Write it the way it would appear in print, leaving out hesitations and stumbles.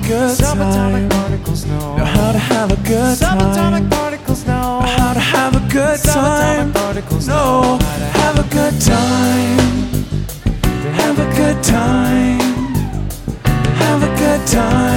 good Subatomic time. particles know How to have a good Subatomic time. particles know How to have a good time. Subatomic particles No, know how to have a good time. Have a good time. Have a good time.